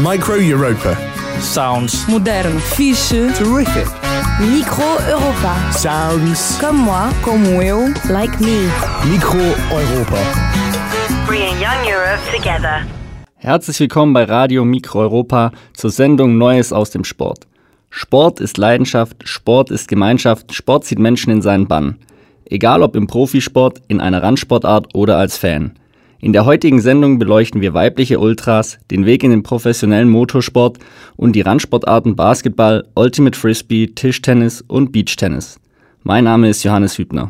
Micro Europa. Sounds. Moderno. Fixe. Terrific. Micro Europa. Sounds. Comme moi. Como eu. Like me. Micro Europa. Bringing young Europe together. Herzlich willkommen bei Radio Micro Europa zur Sendung Neues aus dem Sport. Sport ist Leidenschaft, Sport ist Gemeinschaft, Sport zieht Menschen in seinen Bann. Egal ob im Profisport, in einer Randsportart oder als Fan. In der heutigen Sendung beleuchten wir weibliche Ultras, den Weg in den professionellen Motorsport und die Randsportarten Basketball, Ultimate Frisbee, Tischtennis und Beachtennis. Mein Name ist Johannes Hübner.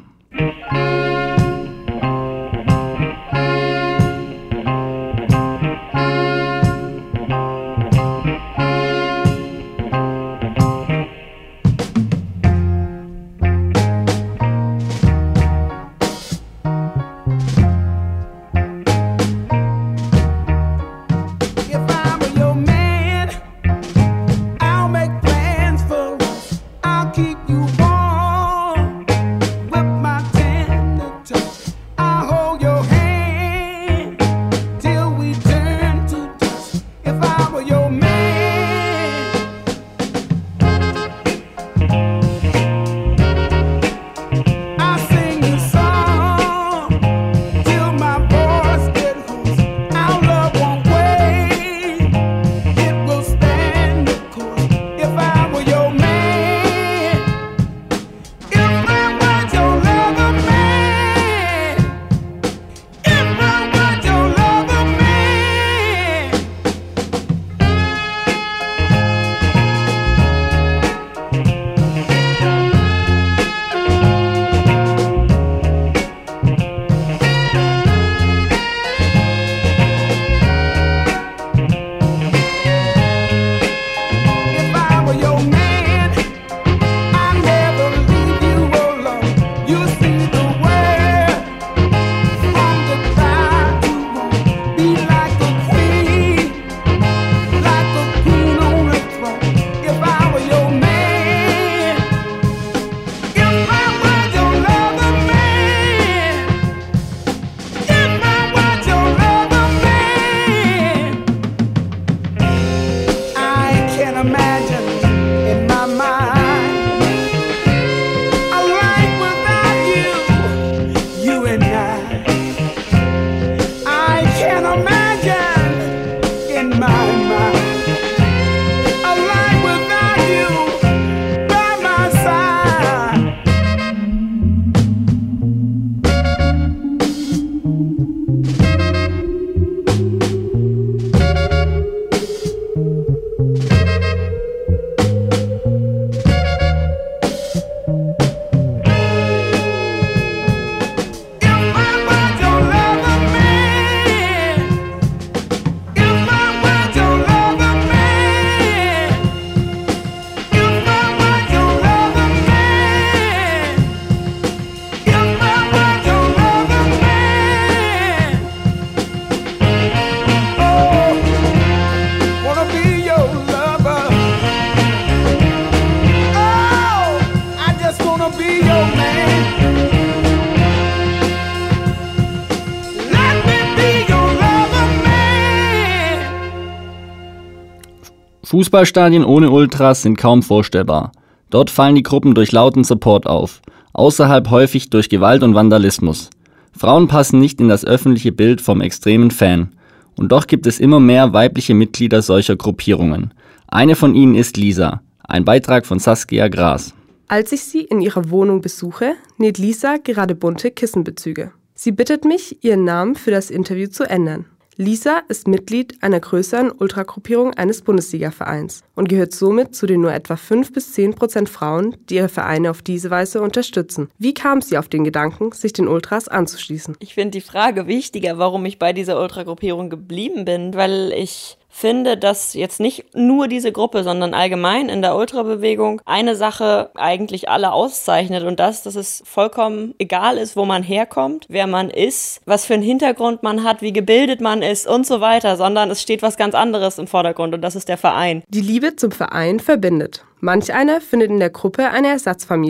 Fußballstadien ohne Ultras sind kaum vorstellbar. Dort fallen die Gruppen durch lauten Support auf, außerhalb häufig durch Gewalt und Vandalismus. Frauen passen nicht in das öffentliche Bild vom extremen Fan. Und doch gibt es immer mehr weibliche Mitglieder solcher Gruppierungen. Eine von ihnen ist Lisa, ein Beitrag von Saskia Gras. Als ich sie in ihrer Wohnung besuche, näht Lisa gerade bunte Kissenbezüge. Sie bittet mich, ihren Namen für das Interview zu ändern. Lisa ist Mitglied einer größeren Ultragruppierung eines Bundesliga-Vereins und gehört somit zu den nur etwa 5-10% Frauen, die ihre Vereine auf diese Weise unterstützen. Wie kam sie auf den Gedanken, sich den Ultras anzuschließen? Ich finde die Frage wichtiger, warum ich bei dieser Ultragruppierung geblieben bin, weil ich finde, dass jetzt nicht nur diese Gruppe, sondern allgemein in der Ultrabewegung eine Sache eigentlich alle auszeichnet und dass es vollkommen egal ist, wo man herkommt, wer man ist, was für einen Hintergrund man hat, wie gebildet man ist und so weiter, sondern es steht was ganz anderes im Vordergrund und das ist der Verein. Die Liebe zum Verein verbindet. Manch einer findet in der Gruppe eine Ersatzfamilie.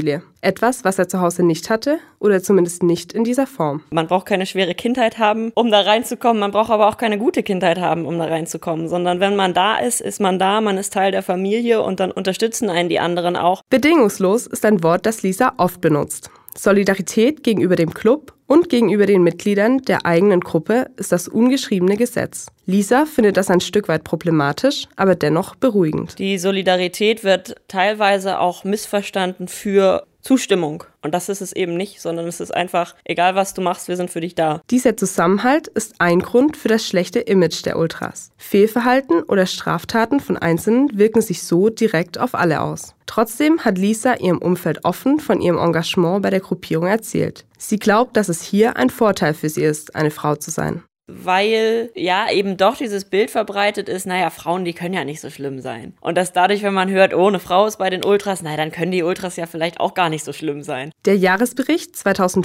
Etwas, was er zu Hause nicht hatte oder zumindest nicht in dieser Form. Man braucht keine schwere Kindheit haben, um da reinzukommen. Man braucht aber auch keine gute Kindheit haben, um da reinzukommen. Sondern wenn man da ist man da, man ist Teil der Familie und dann unterstützen einen die anderen auch. Bedingungslos ist ein Wort, das Lisa oft benutzt. Solidarität gegenüber dem Club und gegenüber den Mitgliedern der eigenen Gruppe ist das ungeschriebene Gesetz. Lisa findet das ein Stück weit problematisch, aber dennoch beruhigend. Die Solidarität wird teilweise auch missverstanden für Zustimmung. Und das ist es eben nicht, sondern es ist einfach, egal was du machst, wir sind für dich da. Dieser Zusammenhalt ist ein Grund für das schlechte Image der Ultras. Fehlverhalten oder Straftaten von Einzelnen wirken sich so direkt auf alle aus. Trotzdem hat Lisa ihrem Umfeld offen von ihrem Engagement bei der Gruppierung erzählt. Sie glaubt, dass es hier ein Vorteil für sie ist, eine Frau zu sein. Weil ja eben doch dieses Bild verbreitet ist, naja, Frauen, die können ja nicht so schlimm sein. Und dass dadurch, wenn man hört, oh, eine Frau ist bei den Ultras, naja, dann können die Ultras ja vielleicht auch gar nicht so schlimm sein. Der Jahresbericht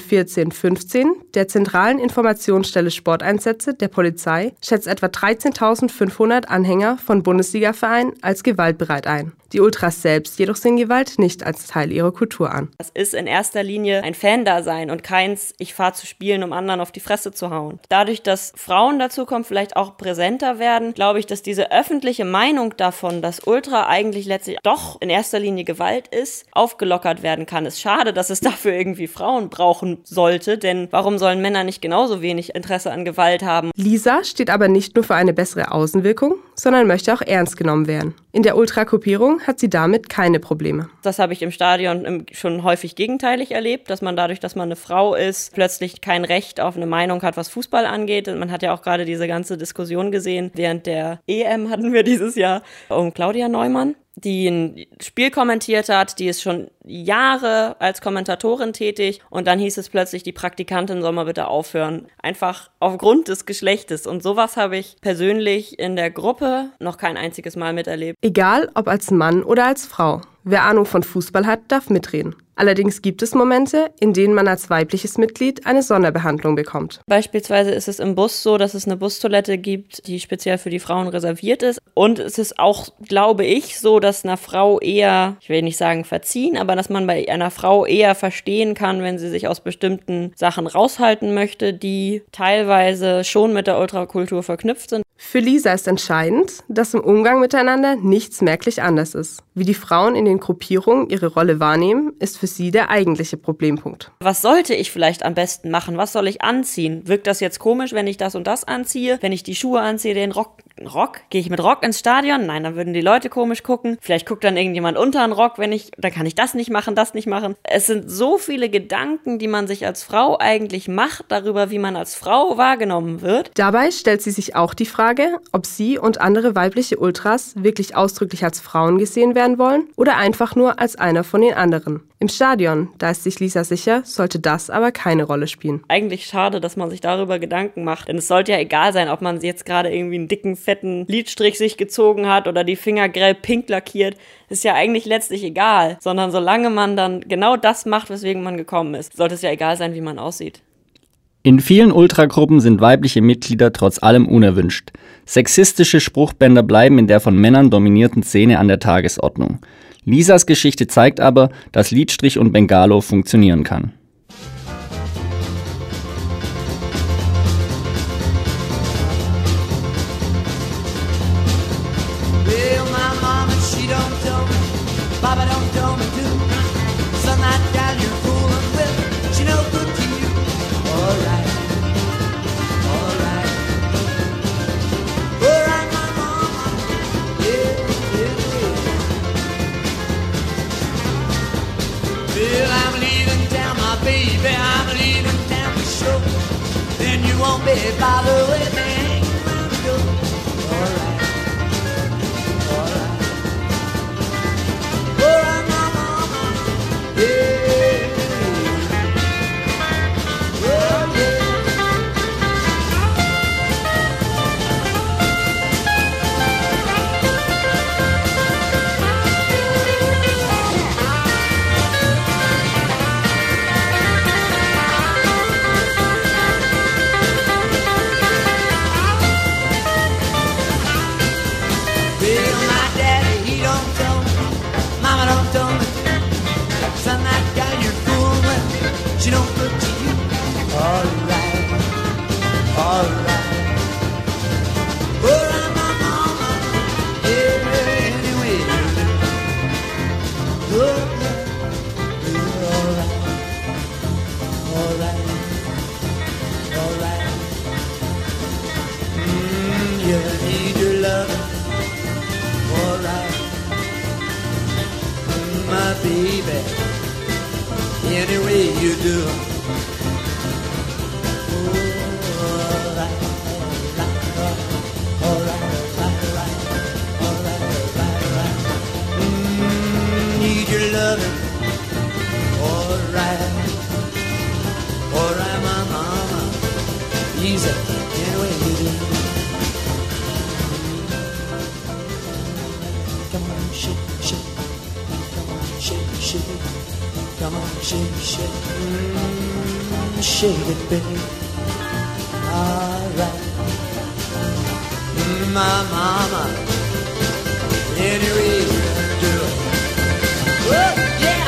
2014-15 der Zentralen Informationsstelle Sporteinsätze der Polizei schätzt etwa 13.500 Anhänger von Bundesliga-Vereinen als gewaltbereit ein. Die Ultras selbst jedoch sehen Gewalt nicht als Teil ihrer Kultur an. Das ist in erster Linie ein Fan-Dasein und keins, ich fahre zu spielen, um anderen auf die Fresse zu hauen. Dadurch, dass Frauen dazukommen, vielleicht auch präsenter werden, glaube ich, dass diese öffentliche Meinung davon, dass Ultra eigentlich letztlich doch in erster Linie Gewalt ist, aufgelockert werden kann. Es ist schade, dass es dafür irgendwie Frauen brauchen sollte, denn warum sollen Männer nicht genauso wenig Interesse an Gewalt haben? Lisa steht aber nicht nur für eine bessere Außenwirkung, sondern möchte auch ernst genommen werden. In der Ultra-Gruppierung hat sie damit keine Probleme. Das habe ich im Stadion schon häufig gegenteilig erlebt, dass man dadurch, dass man eine Frau ist, plötzlich kein Recht auf eine Meinung hat, was Fußball angeht. Und man hat ja auch gerade diese ganze Diskussion gesehen. Während der EM hatten wir dieses Jahr um Claudia Neumann, die ein Spiel kommentiert hat, die ist schon Jahre als Kommentatorin tätig und dann hieß es plötzlich, die Praktikantin soll mal bitte aufhören. Einfach aufgrund des Geschlechtes und sowas habe ich persönlich in der Gruppe noch kein einziges Mal miterlebt. Egal ob als Mann oder als Frau. Wer Ahnung von Fußball hat, darf mitreden. Allerdings gibt es Momente, in denen man als weibliches Mitglied eine Sonderbehandlung bekommt. Beispielsweise ist es im Bus so, dass es eine Bustoilette gibt, die speziell für die Frauen reserviert ist. Und es ist auch, glaube ich, so, dass einer Frau eher, ich will nicht sagen verziehen, aber dass man bei einer Frau eher verstehen kann, wenn sie sich aus bestimmten Sachen raushalten möchte, die teilweise schon mit der Ultrakultur verknüpft sind. Für Lisa ist entscheidend, dass im Umgang miteinander nichts merklich anders ist. Wie die Frauen in den Gruppierungen ihre Rolle wahrnehmen, ist für sie der eigentliche Problempunkt. Was sollte ich vielleicht am besten machen? Was soll ich anziehen? Wirkt das jetzt komisch, wenn ich das und das anziehe? Wenn ich die Schuhe anziehe, den Rock? Gehe ich mit Rock ins Stadion? Nein, dann würden die Leute komisch gucken. Vielleicht guckt dann irgendjemand unter einen Rock, dann kann ich das nicht machen, das nicht machen. Es sind so viele Gedanken, die man sich als Frau eigentlich macht, darüber, wie man als Frau wahrgenommen wird. Dabei stellt sie sich auch die Frage, ob sie und andere weibliche Ultras wirklich ausdrücklich als Frauen gesehen werden wollen oder einfach nur als einer von den anderen. Im Stadion, da ist sich Lisa sicher, sollte das aber keine Rolle spielen. Eigentlich schade, dass man sich darüber Gedanken macht, denn es sollte ja egal sein, ob man jetzt gerade irgendwie einen dicken, fetten Lidstrich sich gezogen hat oder die Finger grell pink lackiert, ist ja eigentlich letztlich egal, sondern solange man dann genau das macht, weswegen man gekommen ist, sollte es ja egal sein, wie man aussieht. In vielen Ultragruppen sind weibliche Mitglieder trotz allem unerwünscht. Sexistische Spruchbänder bleiben in der von Männern dominierten Szene an der Tagesordnung. Lisas Geschichte zeigt aber, dass Lidstrich und Bengalo funktionieren kann. you need your loving, alright, my baby, any way you do. Need your loving, alright, alright, my mama, easy, anyway you do. Come on, shake, shake, come on, shake, shake, come on, shake, shake, shake it, baby, alright, my mama, anyway you do. Whoa, yeah!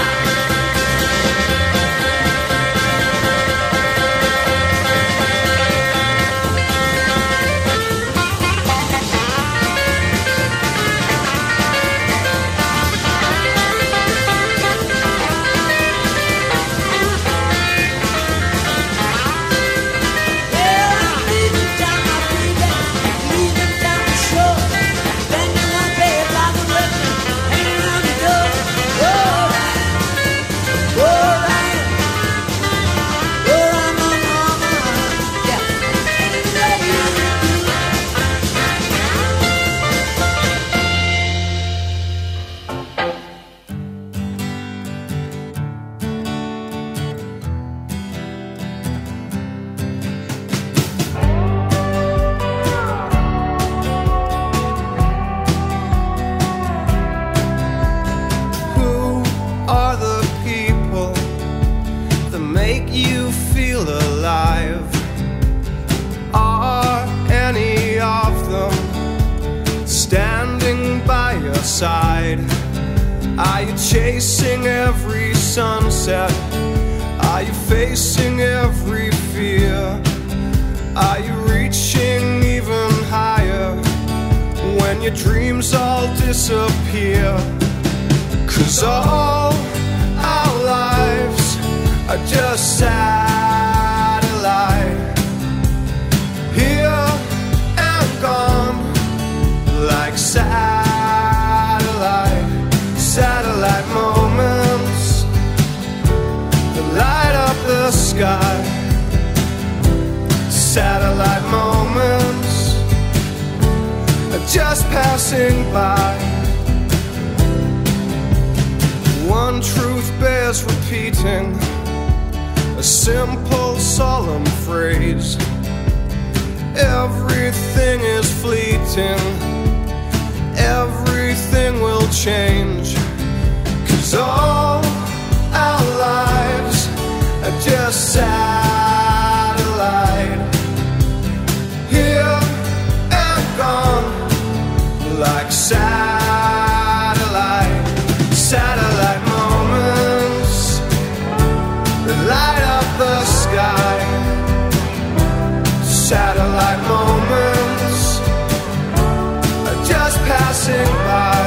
Are you chasing every sunset? Are you facing every fear? Are you reaching even higher when your dreams all disappear? 'Cause all our lives are just satellite, here and gone like satellite moments that light up the sky. Satellite moments are just passing by. One truth bears repeating, a simple solemn phrase. Everything is fleeting, everything will change. 'Cause all our lives are just satellite, here and gone like satellite moments that light up the sky. Satellite moments are just passing by.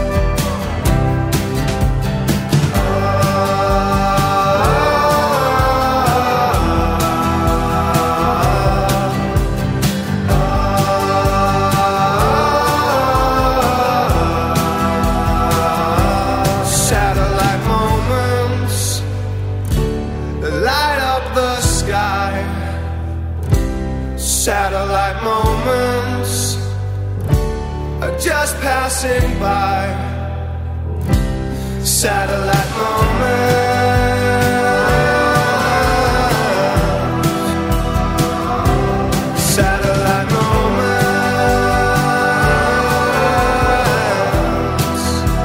Satellite moments are just passing by. Satellite moments. Satellite moments.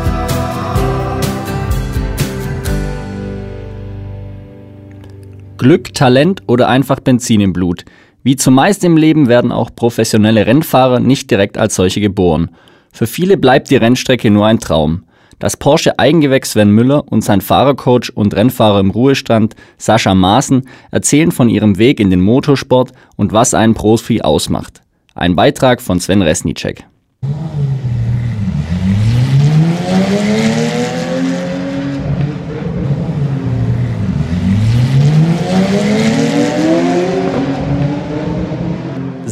Glück, Talent oder einfach Benzin im Blut. Wie zumeist im Leben werden auch professionelle Rennfahrer nicht direkt als solche geboren. Für viele bleibt die Rennstrecke nur ein Traum. Das Porsche-Eigengewächs Sven Müller und sein Fahrercoach und Rennfahrer im Ruhestand Sascha Maaßen erzählen von ihrem Weg in den Motorsport und was einen Profi ausmacht. Ein Beitrag von Sven Resnicek.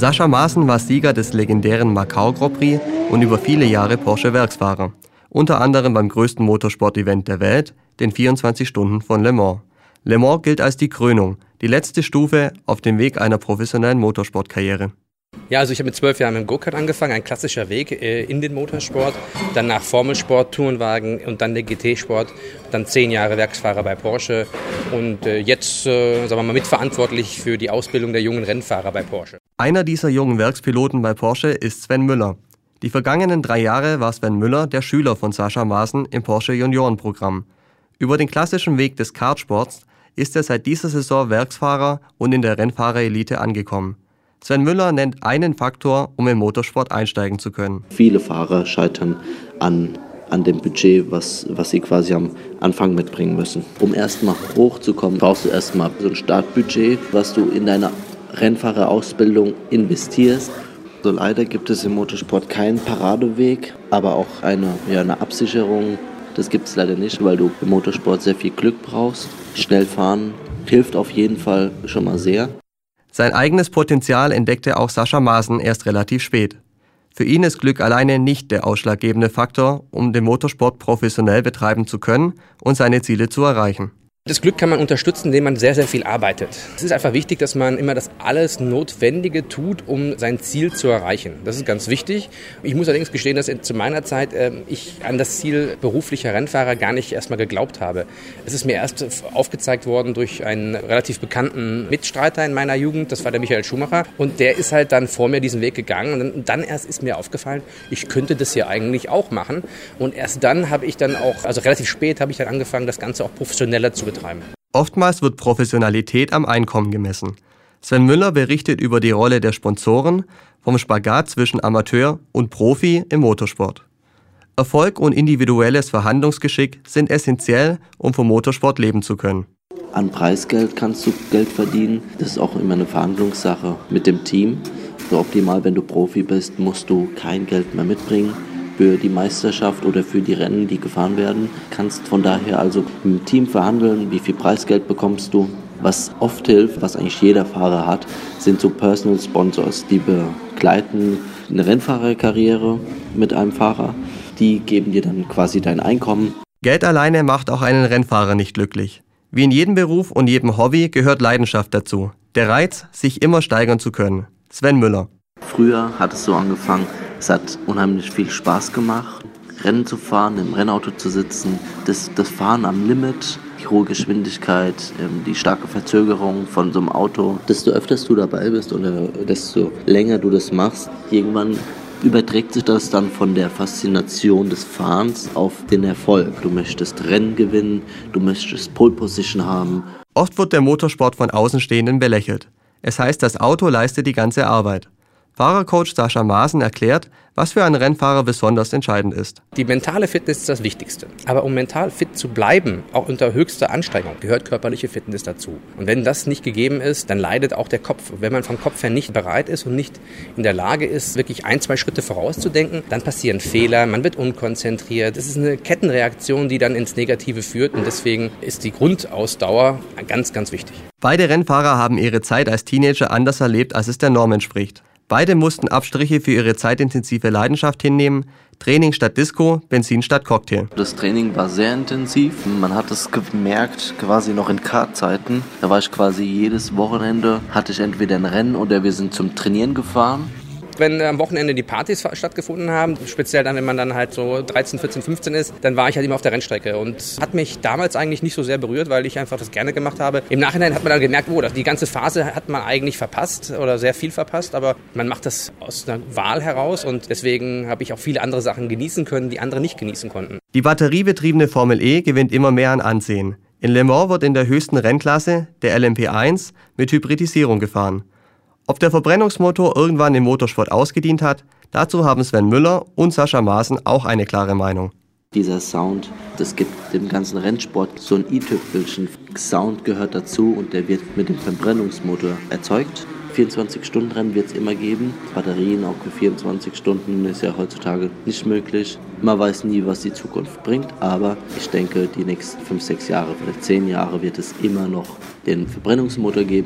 Sascha Maaßen war Sieger des legendären Macau Grand Prix und über viele Jahre Porsche-Werksfahrer. Unter anderem beim größten Motorsport-Event der Welt, den 24 Stunden von Le Mans. Le Mans gilt als die Krönung, die letzte Stufe auf dem Weg einer professionellen Motorsportkarriere. Ja, also ich habe mit 12 Jahren mit dem Go-Kart angefangen, ein klassischer Weg in den Motorsport, danach Formelsport, Tourenwagen und dann der GT-Sport, dann 10 Jahre Werksfahrer bei Porsche und jetzt, sagen wir mal, mitverantwortlich für die Ausbildung der jungen Rennfahrer bei Porsche. Einer dieser jungen Werkspiloten bei Porsche ist Sven Müller. Die vergangenen 3 Jahre war Sven Müller der Schüler von Sascha Maaßen im Porsche Juniorenprogramm. Über den klassischen Weg des Kartsports ist er seit dieser Saison Werksfahrer und in der Rennfahrerelite angekommen. Sven Müller nennt einen Faktor, um im Motorsport einsteigen zu können. Viele Fahrer scheitern an dem Budget, was sie quasi am Anfang mitbringen müssen. Um erstmal hochzukommen, brauchst du erstmal so ein Startbudget, was du in deiner Rennfahrerausbildung investierst. So leider gibt es im Motorsport keinen Paradeweg, aber auch eine Absicherung. Das gibt es leider nicht, weil du im Motorsport sehr viel Glück brauchst. Schnell fahren hilft auf jeden Fall schon mal sehr. Sein eigenes Potenzial entdeckte auch Sascha Maaßen erst relativ spät. Für ihn ist Glück alleine nicht der ausschlaggebende Faktor, um den Motorsport professionell betreiben zu können und seine Ziele zu erreichen. Das Glück kann man unterstützen, indem man sehr, sehr viel arbeitet. Es ist einfach wichtig, dass man immer das alles Notwendige tut, um sein Ziel zu erreichen. Das ist ganz wichtig. Ich muss allerdings gestehen, dass zu meiner Zeit ich an das Ziel beruflicher Rennfahrer gar nicht erstmal geglaubt habe. Es ist mir erst aufgezeigt worden durch einen relativ bekannten Mitstreiter in meiner Jugend, das war der Michael Schumacher. Und der ist halt dann vor mir diesen Weg gegangen. Und dann erst ist mir aufgefallen, ich könnte das hier eigentlich auch machen. Und erst dann habe ich dann auch, also relativ spät habe ich dann angefangen, das Ganze auch professioneller zu betreiben. Oftmals wird Professionalität am Einkommen gemessen. Sven Müller berichtet über die Rolle der Sponsoren, vom Spagat zwischen Amateur und Profi im Motorsport. Erfolg und individuelles Verhandlungsgeschick sind essentiell, um vom Motorsport leben zu können. An Preisgeld kannst du Geld verdienen. Das ist auch immer eine Verhandlungssache mit dem Team. So optimal, wenn du Profi bist, musst du kein Geld mehr mitbringen für die Meisterschaft oder für die Rennen, die gefahren werden. Kannst von daher also im Team verhandeln, wie viel Preisgeld bekommst du. Was oft hilft, was eigentlich jeder Fahrer hat, sind so Personal Sponsors, die begleiten eine Rennfahrerkarriere mit einem Fahrer. Die geben dir dann quasi dein Einkommen. Geld alleine macht auch einen Rennfahrer nicht glücklich. Wie in jedem Beruf und jedem Hobby gehört Leidenschaft dazu. Der Reiz, sich immer steigern zu können. Sven Müller. Früher hat es so angefangen, es hat unheimlich viel Spaß gemacht, Rennen zu fahren, im Rennauto zu sitzen, das Fahren am Limit, die hohe Geschwindigkeit, die starke Verzögerung von so einem Auto. Desto öfter du dabei bist oder desto länger du das machst, irgendwann überträgt sich das dann von der Faszination des Fahrens auf den Erfolg. Du möchtest Rennen gewinnen, du möchtest Pole Position haben. Oft wird der Motorsport von Außenstehenden belächelt. Es heißt, das Auto leistet die ganze Arbeit. Fahrercoach Sascha Maaßen erklärt, was für einen Rennfahrer besonders entscheidend ist. Die mentale Fitness ist das Wichtigste. Aber um mental fit zu bleiben, auch unter höchster Anstrengung, gehört körperliche Fitness dazu. Und wenn das nicht gegeben ist, dann leidet auch der Kopf. Und wenn man vom Kopf her nicht bereit ist und nicht in der Lage ist, wirklich 1-2 Schritte vorauszudenken, dann passieren Fehler, man wird unkonzentriert. Das ist eine Kettenreaktion, die dann ins Negative führt. Und deswegen ist die Grundausdauer ganz, ganz wichtig. Beide Rennfahrer haben ihre Zeit als Teenager anders erlebt, als es der Norm entspricht. Beide mussten Abstriche für ihre zeitintensive Leidenschaft hinnehmen, Training statt Disco, Benzin statt Cocktail. Das Training war sehr intensiv, man hat es gemerkt, quasi noch in Kartzeiten. Da war ich quasi jedes Wochenende, hatte ich entweder ein Rennen oder wir sind zum Trainieren gefahren. Wenn am Wochenende die Partys stattgefunden haben, speziell dann, wenn man dann halt so 13, 14, 15 ist, dann war ich halt immer auf der Rennstrecke und hat mich damals eigentlich nicht so sehr berührt, weil ich einfach das gerne gemacht habe. Im Nachhinein hat man dann gemerkt, die ganze Phase hat man eigentlich verpasst oder sehr viel verpasst, aber man macht das aus einer Wahl heraus und deswegen habe ich auch viele andere Sachen genießen können, die andere nicht genießen konnten. Die batteriebetriebene Formel E gewinnt immer mehr an Ansehen. In Le Mans wird in der höchsten Rennklasse, der LMP1, mit Hybridisierung gefahren. Ob der Verbrennungsmotor irgendwann im Motorsport ausgedient hat, dazu haben Sven Müller und Sascha Maaßen auch eine klare Meinung. Dieser Sound, das gibt dem ganzen Rennsport so einen i-Tüpfelchen. Sound gehört dazu und der wird mit dem Verbrennungsmotor erzeugt. 24-Stunden-Rennen wird es immer geben. Batterien auch für 24 Stunden ist ja heutzutage nicht möglich. Man weiß nie, was die Zukunft bringt, aber ich denke, die nächsten 5, 6 Jahre, vielleicht 10 Jahre wird es immer noch den Verbrennungsmotor geben.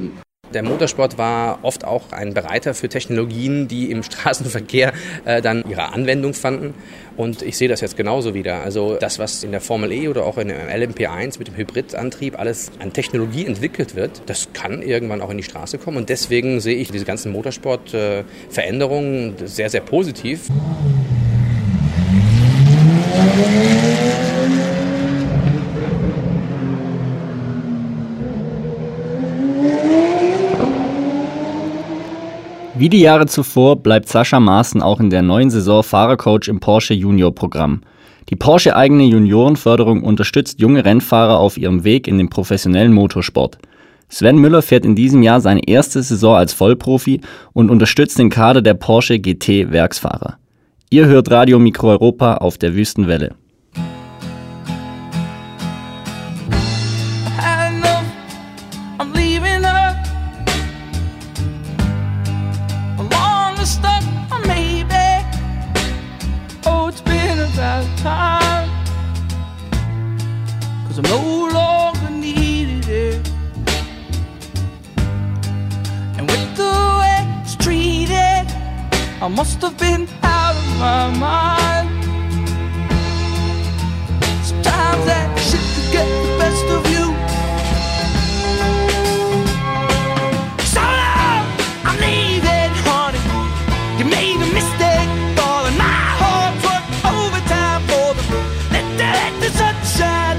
Der Motorsport war oft auch ein Bereiter für Technologien, die im Straßenverkehr dann ihre Anwendung fanden. Und ich sehe das jetzt genauso wieder. Also das, was in der Formel E oder auch in der LMP1 mit dem Hybridantrieb alles an Technologie entwickelt wird, das kann irgendwann auch in die Straße kommen. Und deswegen sehe ich diese ganzen Motorsport-Veränderungen sehr, sehr positiv. Wie die Jahre zuvor bleibt Sascha Maaßen auch in der neuen Saison Fahrercoach im Porsche Junior-Programm. Die Porsche-eigene Juniorenförderung unterstützt junge Rennfahrer auf ihrem Weg in den professionellen Motorsport. Sven Müller fährt in diesem Jahr seine erste Saison als Vollprofi und unterstützt den Kader der Porsche GT-Werksfahrer. Ihr hört Radio Mikro Europa auf der Wüstenwelle. I'm no longer needed it. And with the way it's treated, I must have been out of my mind. Sometimes that shit could get the best of you. So long, I'm leaving, honey. You made a mistake, darling. My heart's worked overtime for them. Let the sunshine.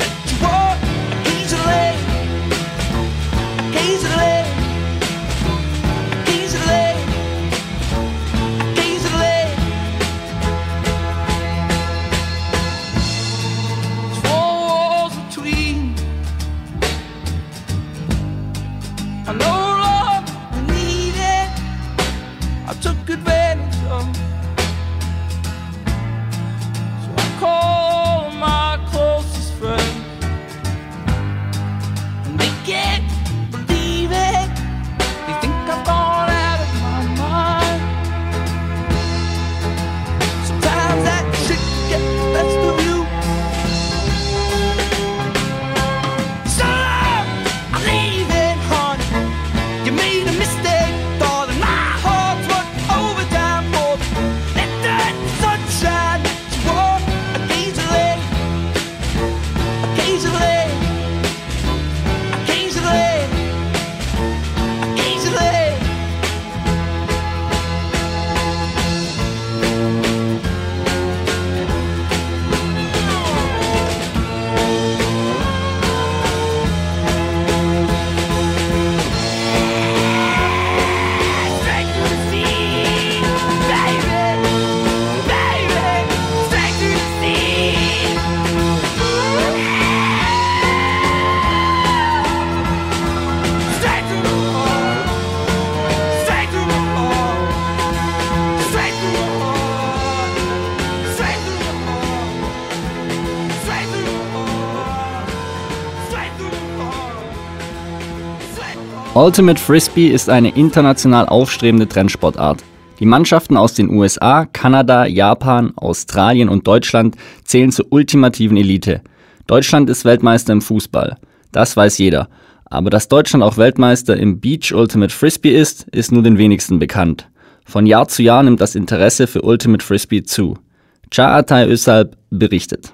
Ultimate Frisbee ist eine international aufstrebende Trendsportart. Die Mannschaften aus den USA, Kanada, Japan, Australien und Deutschland zählen zur ultimativen Elite. Deutschland ist Weltmeister im Fußball. Das weiß jeder. Aber dass Deutschland auch Weltmeister im Beach Ultimate Frisbee ist nur den wenigsten bekannt. Von Jahr zu Jahr nimmt das Interesse für Ultimate Frisbee zu. Ca Atay Özalp berichtet.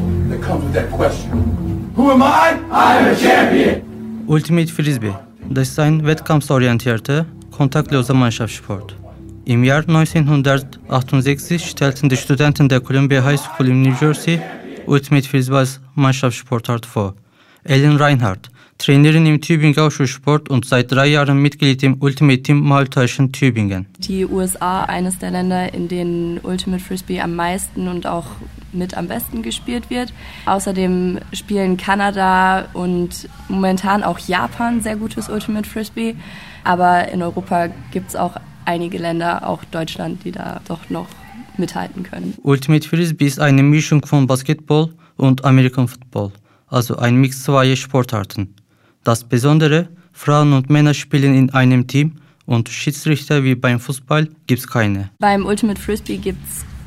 Ultimate Frisbee. Das ist ein wettkampforientierter, kontaktloser Mannschaftssport. Im Jahr 1968 stellten die Studenten der Columbia High School in New Jersey Ultimate Frisbee als Mannschaftssportart vor. Ellen Reinhardt, Trainerin im Tübinger Schulsport und seit 3 Jahren Mitglied im Ultimate Team Maltäuschen Tübingen. Die USA, eines der Länder, in denen Ultimate Frisbee am meisten und auch mit am besten gespielt wird. Außerdem spielen Kanada und momentan auch Japan sehr gutes Ultimate Frisbee. Aber in Europa gibt es auch einige Länder, auch Deutschland, die da doch noch mithalten können. Ultimate Frisbee ist eine Mischung von Basketball und American Football, also ein Mix zweier Sportarten. Das Besondere, Frauen und Männer spielen in einem Team und Schiedsrichter wie beim Fußball gibt es keine. Beim Ultimate Frisbee gibt es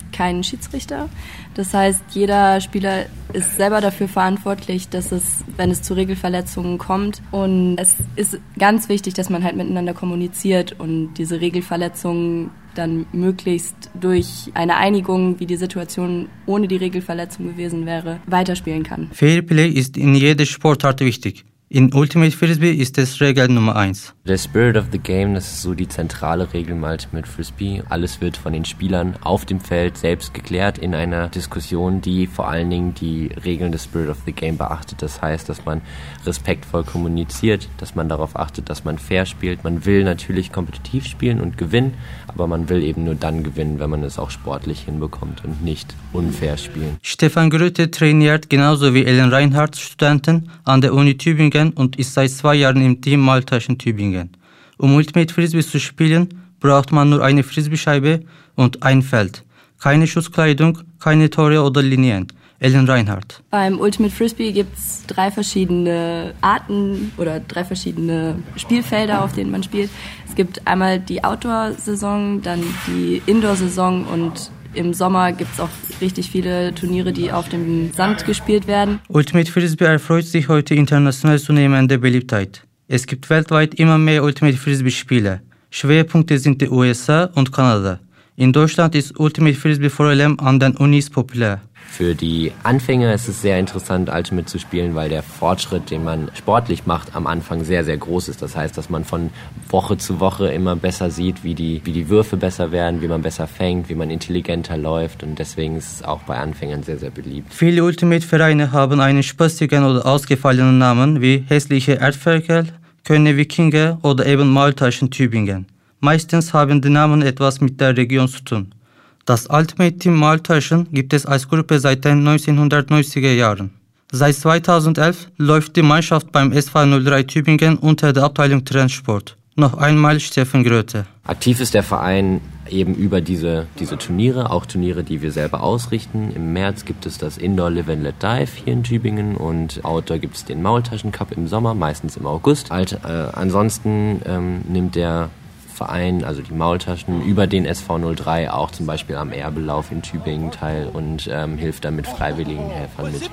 keinen Schiedsrichter. Das heißt, jeder Spieler ist selber dafür verantwortlich, dass wenn es zu Regelverletzungen kommt. Und es ist ganz wichtig, dass man halt miteinander kommuniziert und diese Regelverletzungen dann möglichst durch eine Einigung, wie die Situation ohne die Regelverletzung gewesen wäre, weiterspielen kann. Fair Play ist in jeder Sportart wichtig. In Ultimate Frisbee ist es Regel Nummer 1. Der Spirit of the Game, das ist so die zentrale Regel im Ultimate Frisbee. Alles wird von den Spielern auf dem Feld selbst geklärt in einer Diskussion, die vor allen Dingen die Regeln des Spirit of the Game beachtet. Das heißt, dass man respektvoll kommuniziert, dass man darauf achtet, dass man fair spielt. Man will natürlich kompetitiv spielen und gewinnen, aber man will eben nur dann gewinnen, wenn man es auch sportlich hinbekommt und nicht unfair spielen. Stefan Gröte trainiert genauso wie Ellen Reinhardt Studenten an der Uni Tübingen und ist seit 2 Jahren im Team Maultaschen Tübingen. Um Ultimate Frisbee zu spielen, braucht man nur eine Frisbeescheibe und ein Feld. Keine Schutzkleidung, keine Tore oder Linien. Ellen Reinhardt. Beim Ultimate Frisbee gibt es 3 verschiedene Arten oder 3 verschiedene Spielfelder, auf denen man spielt. Es gibt einmal die Outdoor-Saison, dann die Indoor-Saison und im Sommer gibt es auch richtig viele Turniere, die auf dem Sand gespielt werden. Ultimate Frisbee erfreut sich heute international zunehmende Beliebtheit. Es gibt weltweit immer mehr Ultimate Frisbee-Spiele. Schwerpunkte sind die USA und Kanada. In Deutschland ist Ultimate Frisbee vor allem an den Unis populär. Für die Anfänger ist es sehr interessant, Ultimate zu spielen, weil der Fortschritt, den man sportlich macht, am Anfang sehr, sehr groß ist. Das heißt, dass man von Woche zu Woche immer besser sieht, wie die Würfe besser werden, wie man besser fängt, wie man intelligenter läuft. Und deswegen ist es auch bei Anfängern sehr, sehr beliebt. Viele Ultimate-Vereine haben einen spaßigen oder ausgefallenen Namen wie Hässliche Erdferkel, Kölner Wikinger oder eben Maultaschen Tübingen. Meistens haben die Namen etwas mit der Region zu tun. Das Ultimate Team Maultaschen gibt es als Gruppe seit den 1990er Jahren. Seit 2011 läuft die Mannschaft beim SV 03 Tübingen unter der Abteilung Trendsport. Noch einmal Stefan Gröte. Aktiv ist der Verein eben über diese Turniere, auch Turniere, die wir selber ausrichten. Im März gibt es das Indoor Live and Let Dive hier in Tübingen und Outdoor gibt es den Maultaschen Cup im Sommer, meistens im August. Ansonsten nimmt der Verein, also die Maultaschen, über den SV 03 auch zum Beispiel am Erbelauf in Tübingen teil und hilft dann mit freiwilligen Helfern mit.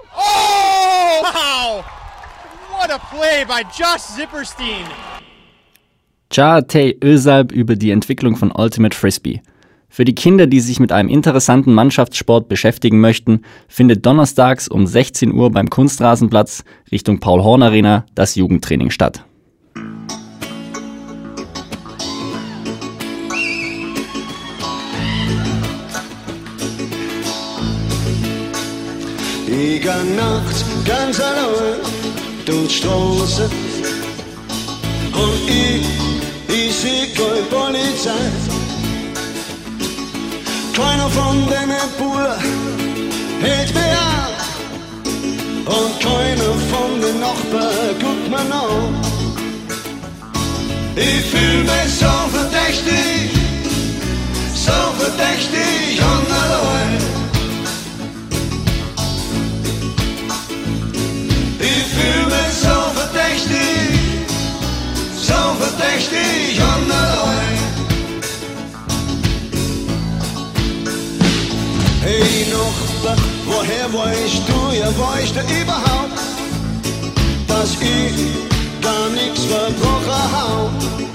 Oh! Wow! What a play by Josh Zipperstein! Ja'Atay Özalp über die Entwicklung von Ultimate Frisbee. Für die Kinder, die sich mit einem interessanten Mannschaftssport beschäftigen möchten, findet donnerstags um 16 Uhr beim Kunstrasenplatz Richtung Paul-Horn-Arena das Jugendtraining statt. Ich geh nachts ganz allein durch die Straße und ich seh keine Polizei. Keiner von den Buben hält mich an und keiner von den Nachbarn guckt mir an. Ich fühl mich so verdächtig und allein. Ich fühl mich so verdächtig und allein. Hey Nachbar, woher weißt du überhaupt, dass ich gar nichts verbrochen hab?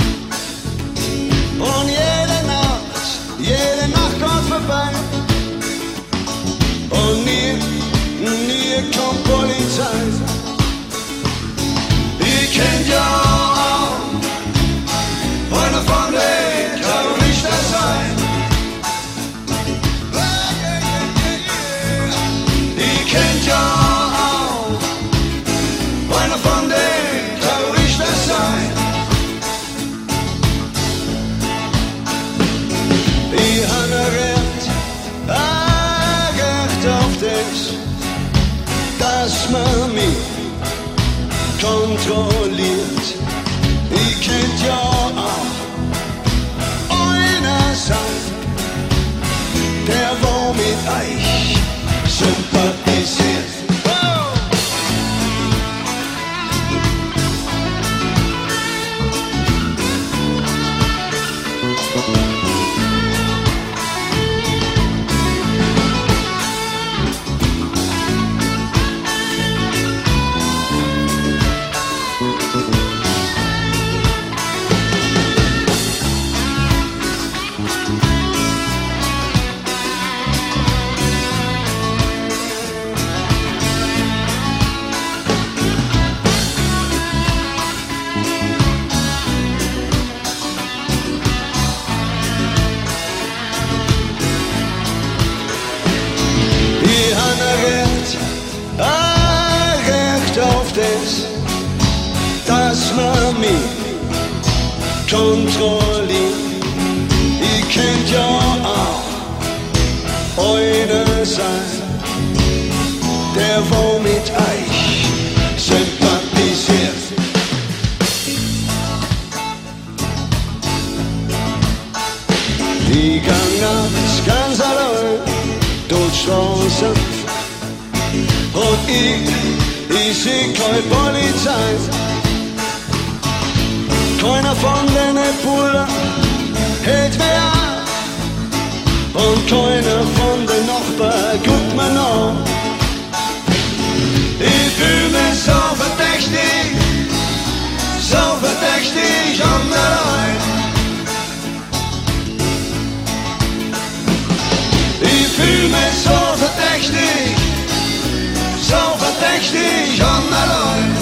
Und jede Nacht kommt vorbei und nie kommt Polizei. Ich kenn ja auch einer von den Terroristen sein. Ich kenn ja auch einer von den Terroristen sein. Ich habe Recht auf das, dass man mich kontrolliert. Ich kennt ja auch einer sein, der wo mit euch sympathisiert. kontrollieren. Ihr könnt ja auch einer sein, der wo mit euch sympathisiert. Die gang nachts ganz allein durch Straßen und ich seh keine Polizei. Keiner von den Bullen hält mir an und keiner von den Nachbarn guckt mir nach. Ich fühl mich so verdächtig und allein. Ich fühl mich so verdächtig und allein.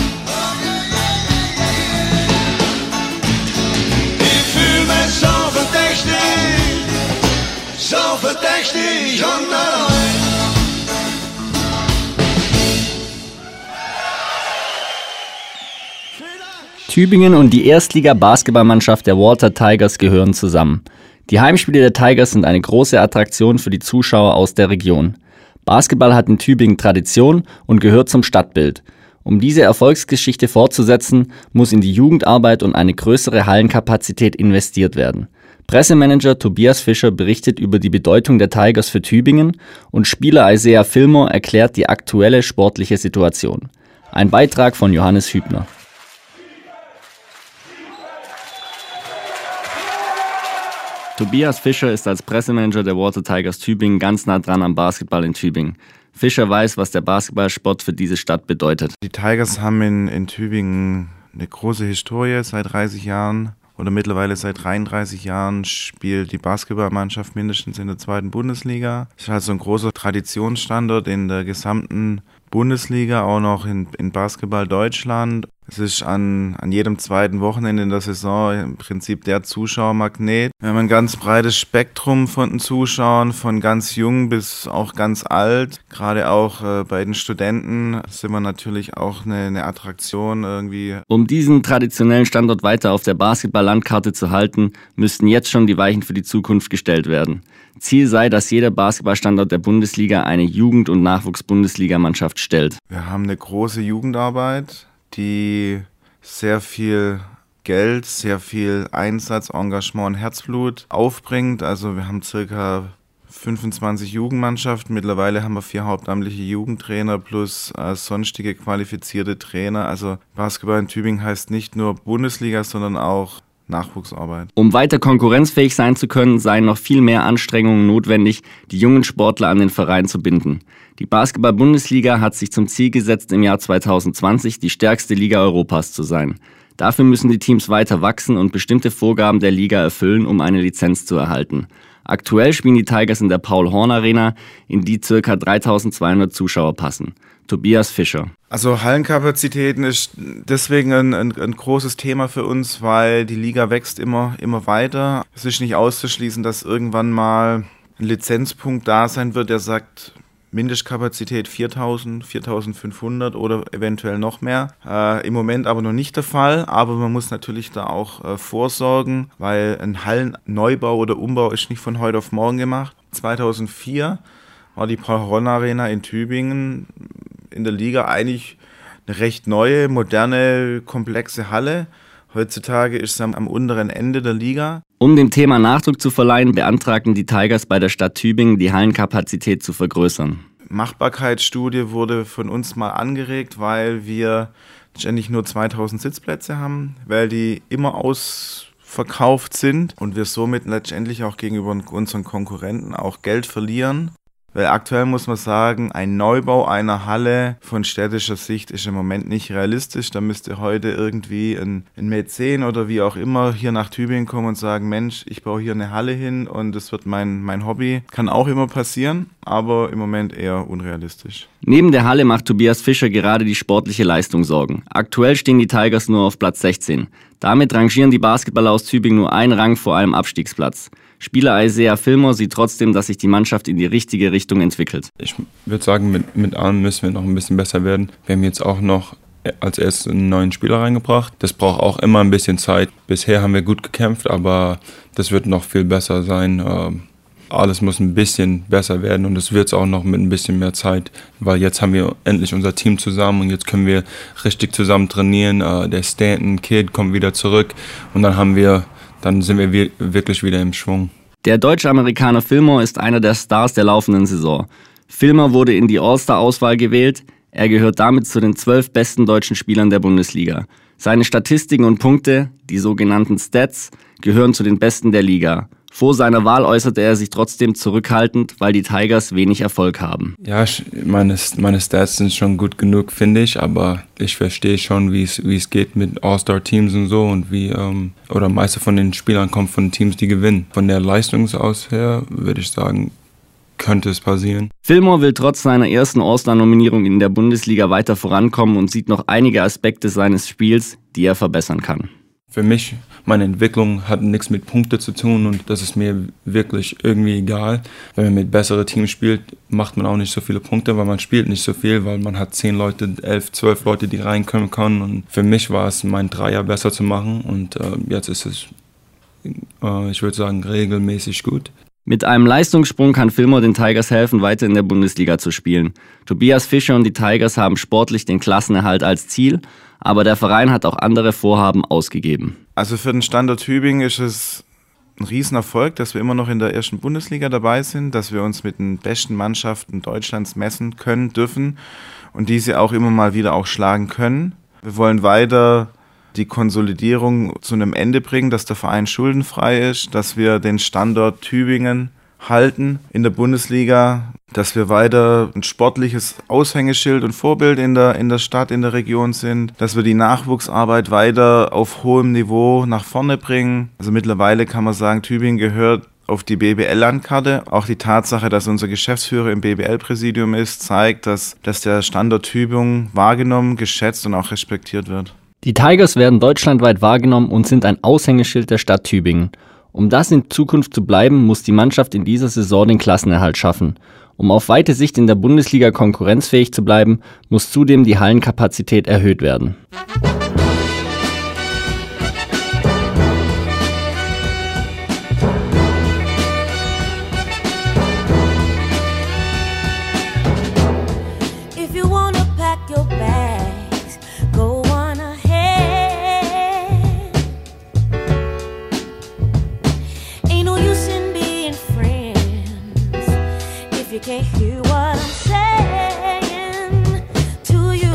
Ich fühl mich so verdächtig und allein. Tübingen und die Erstliga-Basketballmannschaft der Walter Tigers gehören zusammen. Die Heimspiele der Tigers sind eine große Attraktion für die Zuschauer aus der Region. Basketball hat in Tübingen Tradition und gehört zum Stadtbild. Um diese Erfolgsgeschichte fortzusetzen, muss in die Jugendarbeit und eine größere Hallenkapazität investiert werden. Pressemanager Tobias Fischer berichtet über die Bedeutung der Tigers für Tübingen und Spieler Isaiah Fillmore erklärt die aktuelle sportliche Situation. Ein Beitrag von Johannes Hübner. Tobias Fischer ist als Pressemanager der Walter Tigers Tübingen ganz nah dran am Basketball in Tübingen. Fischer weiß, was der Basketballsport für diese Stadt bedeutet. Die Tigers haben in Tübingen eine große Historie. Seit 30 Jahren oder mittlerweile seit 33 Jahren spielt die Basketballmannschaft mindestens in der 2. Bundesliga. Es ist also ein großer Traditionsstandort in der gesamten Bundesliga, auch noch in Basketball Deutschland. Es ist an jedem zweiten Wochenende in der Saison im Prinzip der Zuschauermagnet. Wir haben ein ganz breites Spektrum von den Zuschauern, von ganz jung bis auch ganz alt. Gerade auch bei den Studenten sind wir natürlich auch eine Attraktion irgendwie. Um diesen traditionellen Standort weiter auf der Basketball-Landkarte zu halten, müssten jetzt schon die Weichen für die Zukunft gestellt werden. Ziel sei, dass jeder Basketballstandort der Bundesliga eine Jugend- und Nachwuchs-Bundesligamannschaft stellt. Wir haben eine große Jugendarbeit, die sehr viel Geld, sehr viel Einsatz, Engagement und Herzblut aufbringt. Also wir haben circa 25 Jugendmannschaften. Mittlerweile haben wir 4 hauptamtliche Jugendtrainer plus sonstige qualifizierte Trainer. Also Basketball in Tübingen heißt nicht nur Bundesliga, sondern auch Nachwuchsarbeit. Um weiter konkurrenzfähig sein zu können, seien noch viel mehr Anstrengungen notwendig, die jungen Sportler an den Verein zu binden. Die Basketball-Bundesliga hat sich zum Ziel gesetzt, im Jahr 2020 die stärkste Liga Europas zu sein. Dafür müssen die Teams weiter wachsen und bestimmte Vorgaben der Liga erfüllen, um eine Lizenz zu erhalten. Aktuell spielen die Tigers in der Paul-Horn-Arena, in die ca. 3200 Zuschauer passen. Tobias Fischer. Also Hallenkapazitäten ist deswegen ein großes Thema für uns, weil die Liga wächst immer weiter. Es ist nicht auszuschließen, dass irgendwann mal ein Lizenzpunkt da sein wird, der sagt, Mindestkapazität 4.000, 4.500 oder eventuell noch mehr. Im Moment aber noch nicht der Fall, aber man muss natürlich da auch vorsorgen, weil ein Hallenneubau oder Umbau ist nicht von heute auf morgen gemacht. 2004 war die Paul-Horn-Arena in Tübingen in der Liga eigentlich eine recht neue, moderne, komplexe Halle. Heutzutage ist es am unteren Ende der Liga. Um dem Thema Nachdruck zu verleihen, beantragten die Tigers bei der Stadt Tübingen, die Hallenkapazität zu vergrößern. Machbarkeitsstudie wurde von uns mal angeregt, weil wir letztendlich nur 2000 Sitzplätze haben, weil die immer ausverkauft sind und wir somit letztendlich auch gegenüber unseren Konkurrenten auch Geld verlieren. Weil aktuell muss man sagen, ein Neubau einer Halle von städtischer Sicht ist im Moment nicht realistisch. Da müsste heute irgendwie ein Mäzen oder wie auch immer hier nach Tübingen kommen und sagen, Mensch, ich baue hier eine Halle hin und das wird mein Hobby. Kann auch immer passieren, aber im Moment eher unrealistisch. Neben der Halle macht Tobias Fischer gerade die sportliche Leistung Sorgen. Aktuell stehen die Tigers nur auf Platz 16. Damit rangieren die Basketballer aus Tübingen nur einen Rang vor einem Abstiegsplatz. Spieler Isaiah Fillmore sieht trotzdem, dass sich die Mannschaft in die richtige Richtung entwickelt. Ich würde sagen, mit allem müssen wir noch ein bisschen besser werden. Wir haben jetzt auch noch als erstes einen neuen Spieler reingebracht. Das braucht auch immer ein bisschen Zeit. Bisher haben wir gut gekämpft, aber das wird noch viel besser sein. Alles muss ein bisschen besser werden und das wird es auch noch mit ein bisschen mehr Zeit, weil jetzt haben wir endlich unser Team zusammen und jetzt können wir richtig zusammen trainieren. Der Stanton Kid kommt wieder zurück und dann sind wir wirklich wieder im Schwung. Der Deutsch-Amerikaner Fillmore ist einer der Stars der laufenden Saison. Fillmore wurde in die All-Star-Auswahl gewählt. Er gehört damit zu den 12 besten deutschen Spielern der Bundesliga. Seine Statistiken und Punkte, die sogenannten Stats, gehören zu den besten der Liga. Vor seiner Wahl äußerte er sich trotzdem zurückhaltend, weil die Tigers wenig Erfolg haben. Ja, meine Stats sind schon gut genug, finde ich, aber ich verstehe schon, wie es geht mit All-Star-Teams und so und oder meiste von den Spielern kommen von Teams, die gewinnen. Von der Leistung aus her würde ich sagen, könnte es passieren. Fillmore will trotz seiner ersten All-Star-Nominierung in der Bundesliga weiter vorankommen und sieht noch einige Aspekte seines Spiels, die er verbessern kann. Für mich, meine Entwicklung hat nichts mit Punkten zu tun und das ist mir wirklich irgendwie egal. Wenn man mit besseren Teams spielt, macht man auch nicht so viele Punkte, weil man spielt nicht so viel, weil man hat 10 Leute, 11, 12 Leute, die reinkommen können. Und für mich war es, mein Dreier besser zu machen und jetzt ist es, ich würde sagen, regelmäßig gut. Mit einem Leistungssprung kann Fillmore den Tigers helfen, weiter in der Bundesliga zu spielen. Tobias Fischer und die Tigers haben sportlich den Klassenerhalt als Ziel, aber der Verein hat auch andere Vorhaben ausgegeben. Also für den Standort Tübingen ist es ein Riesenerfolg, dass wir immer noch in der ersten Bundesliga dabei sind, dass wir uns mit den besten Mannschaften Deutschlands messen können, dürfen und diese auch immer mal wieder auch schlagen können. Wir wollen weiter die Konsolidierung zu einem Ende bringen, dass der Verein schuldenfrei ist, dass wir den Standort Tübingen halten in der Bundesliga, dass wir weiter ein sportliches Aushängeschild und Vorbild in der Stadt, in der Region sind, dass wir die Nachwuchsarbeit weiter auf hohem Niveau nach vorne bringen. Also mittlerweile kann man sagen, Tübingen gehört auf die BBL-Landkarte. Auch die Tatsache, dass unser Geschäftsführer im BBL-Präsidium ist, zeigt, dass der Standort Tübingen wahrgenommen, geschätzt und auch respektiert wird. Die Tigers werden deutschlandweit wahrgenommen und sind ein Aushängeschild der Stadt Tübingen. Um das in Zukunft zu bleiben, muss die Mannschaft in dieser Saison den Klassenerhalt schaffen. Um auf weite Sicht in der Bundesliga konkurrenzfähig zu bleiben, muss zudem die Hallenkapazität erhöht werden. Can't hear what I'm saying to you.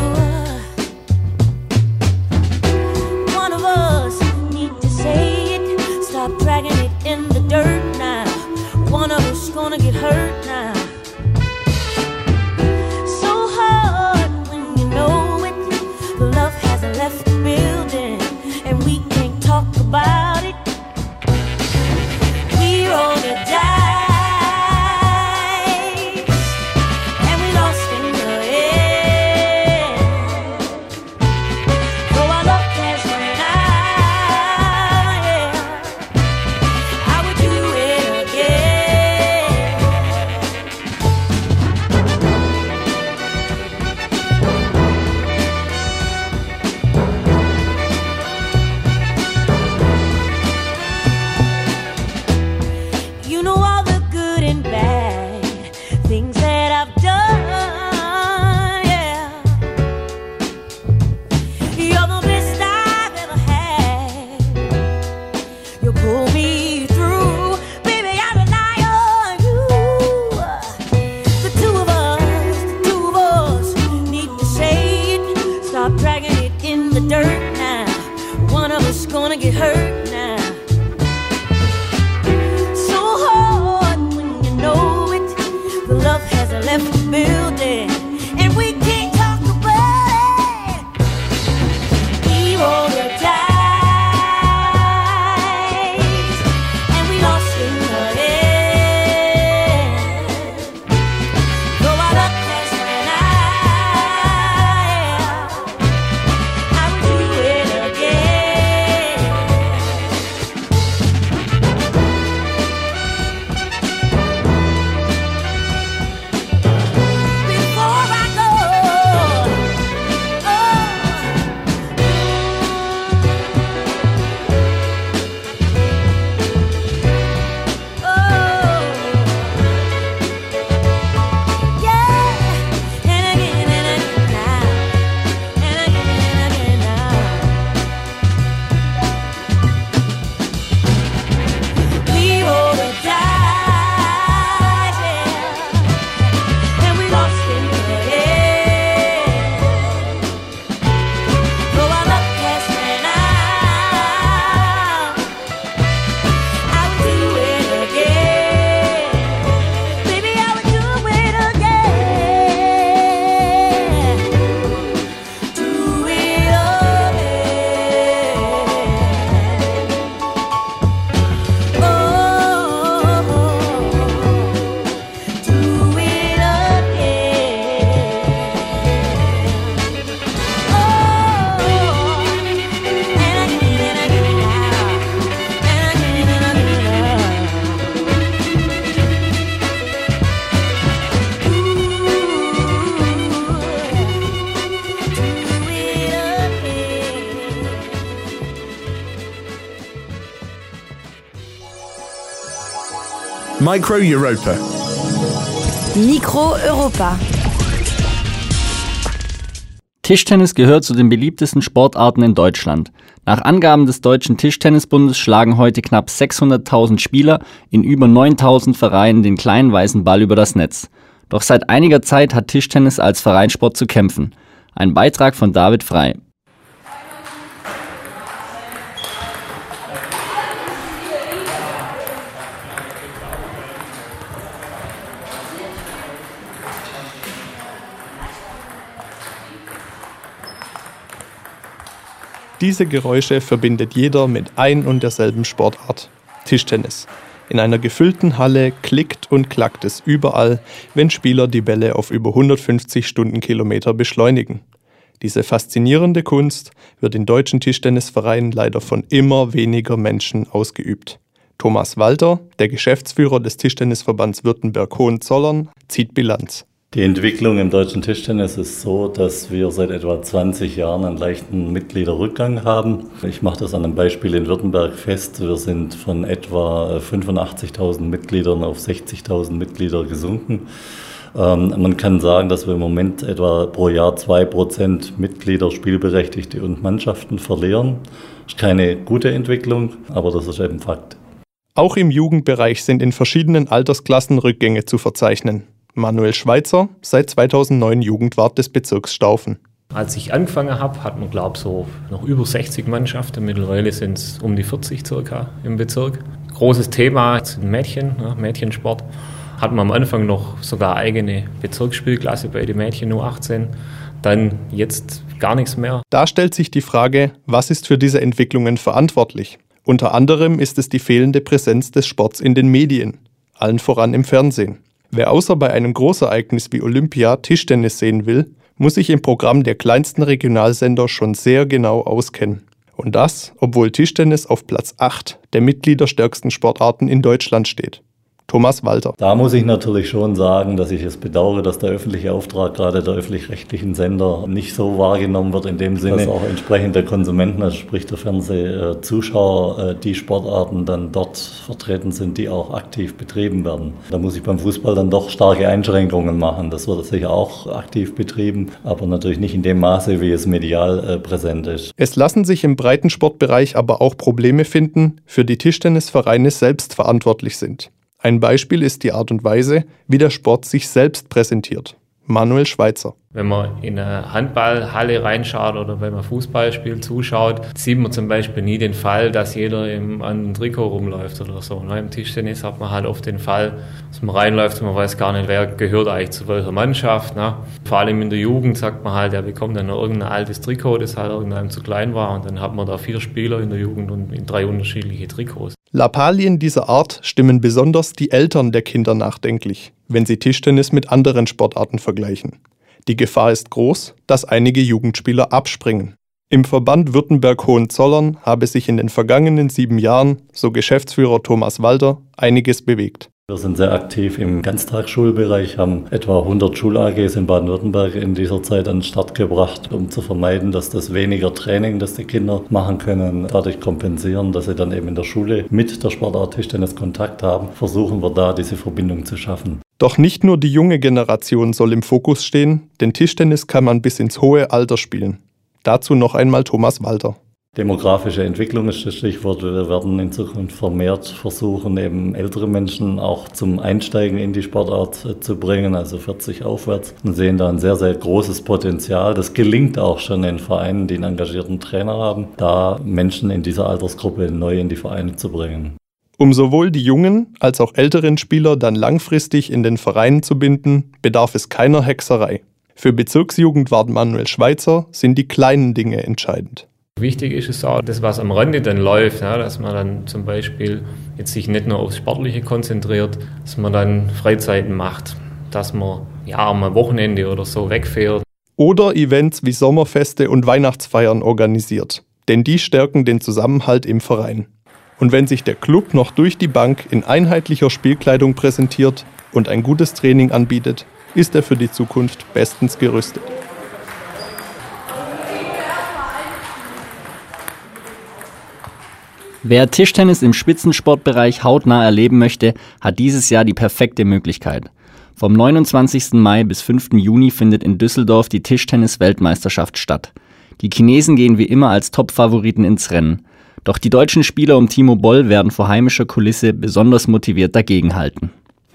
One of us need to say it. Stop dragging it in the dirt now. One of us gonna get hurt now. So hard when you know it. Love hasn't left the building and we can't talk about it. We're on a dive. Micro Europa. Micro Europa. Tischtennis gehört zu den beliebtesten Sportarten in Deutschland. Nach Angaben des Deutschen Tischtennisbundes schlagen heute knapp 600.000 Spieler in über 9.000 Vereinen den kleinen weißen Ball über das Netz. Doch seit einiger Zeit hat Tischtennis als Vereinssport zu kämpfen. Ein Beitrag von David Frey. Diese Geräusche verbindet jeder mit ein und derselben Sportart, Tischtennis. In einer gefüllten Halle klickt und klackt es überall, wenn Spieler die Bälle auf über 150 Stundenkilometer beschleunigen. Diese faszinierende Kunst wird in deutschen Tischtennisvereinen leider von immer weniger Menschen ausgeübt. Thomas Walter, der Geschäftsführer des Tischtennisverbands Württemberg-Hohenzollern, zieht Bilanz. Die Entwicklung im deutschen Tischtennis ist so, dass wir seit etwa 20 Jahren einen leichten Mitgliederrückgang haben. Ich mache das an einem Beispiel in Württemberg fest. Wir sind von etwa 85.000 Mitgliedern auf 60.000 Mitglieder gesunken. Man kann sagen, dass wir im Moment etwa pro Jahr 2% Mitglieder, Spielberechtigte und Mannschaften verlieren. Das ist keine gute Entwicklung, aber das ist eben Fakt. Auch im Jugendbereich sind in verschiedenen Altersklassen Rückgänge zu verzeichnen. Manuel Schweitzer, seit 2009 Jugendwart des Bezirks Staufen. Als ich angefangen habe, hat man, glaube ich, so noch über 60 Mannschaften. Mittlerweile sind es um die 40 circa im Bezirk. Großes Thema sind Mädchen, Mädchensport. Hat man am Anfang noch sogar eigene Bezirksspielklasse bei den Mädchen U18. Dann jetzt gar nichts mehr. Da stellt sich die Frage, was ist für diese Entwicklungen verantwortlich? Unter anderem ist es die fehlende Präsenz des Sports in den Medien, allen voran im Fernsehen. Wer außer bei einem Großereignis wie Olympia Tischtennis sehen will, muss sich im Programm der kleinsten Regionalsender schon sehr genau auskennen. Und das, obwohl Tischtennis auf Platz 8 der mitgliederstärksten Sportarten in Deutschland steht. Thomas Walter. Da muss ich natürlich schon sagen, dass ich es bedauere, dass der öffentliche Auftrag gerade der öffentlich-rechtlichen Sender nicht so wahrgenommen wird, in dem Sinne, dass auch entsprechend der Konsumenten, also sprich der Fernsehzuschauer, die Sportarten dann dort vertreten sind, die auch aktiv betrieben werden. Da muss ich beim Fußball dann doch starke Einschränkungen machen. Das wird sicher auch aktiv betrieben, aber natürlich nicht in dem Maße, wie es medial präsent ist. Es lassen sich im Breitensportbereich aber auch Probleme finden, für die Tischtennisvereine selbst verantwortlich sind. Ein Beispiel ist die Art und Weise, wie der Sport sich selbst präsentiert. Manuel Schweitzer. Wenn man in eine Handballhalle reinschaut oder wenn man Fußballspiel zuschaut, sieht man zum Beispiel nie den Fall, dass jeder im anderen Trikot rumläuft oder so. Im Tischtennis hat man halt oft den Fall, dass man reinläuft und man weiß gar nicht, wer gehört eigentlich zu welcher Mannschaft. Vor allem in der Jugend sagt man halt, der bekommt dann noch irgendein altes Trikot, das halt irgendeinem zu klein war, und dann hat man da 4 Spieler in der Jugend und in 3 unterschiedliche Trikots. Lappalien dieser Art stimmen besonders die Eltern der Kinder nachdenklich, wenn sie Tischtennis mit anderen Sportarten vergleichen. Die Gefahr ist groß, dass einige Jugendspieler abspringen. Im Verband Württemberg-Hohenzollern habe sich in den vergangenen 7 Jahren, so Geschäftsführer Thomas Walter, einiges bewegt. Wir sind sehr aktiv im Ganztagsschulbereich, haben etwa 100 Schul-AGs in Baden-Württemberg in dieser Zeit an den Start gebracht, um zu vermeiden, dass das weniger Training, das die Kinder machen können, dadurch kompensieren, dass sie dann eben in der Schule mit der Sportart Tischtennis Kontakt haben, versuchen wir da diese Verbindung zu schaffen. Doch nicht nur die junge Generation soll im Fokus stehen, denn Tischtennis kann man bis ins hohe Alter spielen. Dazu noch einmal Thomas Walter. Demografische Entwicklung ist das Stichwort. Wir werden in Zukunft vermehrt versuchen, eben ältere Menschen auch zum Einsteigen in die Sportart zu bringen, also 40 aufwärts. Und sehen da ein sehr, sehr großes Potenzial. Das gelingt auch schon in Vereinen, die einen engagierten Trainer haben, da Menschen in dieser Altersgruppe neu in die Vereine zu bringen. Um sowohl die jungen als auch älteren Spieler dann langfristig in den Vereinen zu binden, bedarf es keiner Hexerei. Für Bezirksjugendwart Manuel Schweitzer sind die kleinen Dinge entscheidend. Wichtig ist es auch, das was am Rande dann läuft, dass man dann zum Beispiel jetzt sich nicht nur aufs Sportliche konzentriert, dass man dann Freizeiten macht, dass man am Wochenende oder so wegfährt. Oder Events wie Sommerfeste und Weihnachtsfeiern organisiert, denn die stärken den Zusammenhalt im Verein. Und wenn sich der Club noch durch die Bank in einheitlicher Spielkleidung präsentiert und ein gutes Training anbietet, ist er für die Zukunft bestens gerüstet. Wer Tischtennis im Spitzensportbereich hautnah erleben möchte, hat dieses Jahr die perfekte Möglichkeit. Vom 29. Mai bis 5. Juni findet in Düsseldorf die Tischtennis-Weltmeisterschaft statt. Die Chinesen gehen wie immer als Top-Favoriten ins Rennen. Doch die deutschen Spieler um Timo Boll werden vor heimischer Kulisse besonders motiviert dagegenhalten.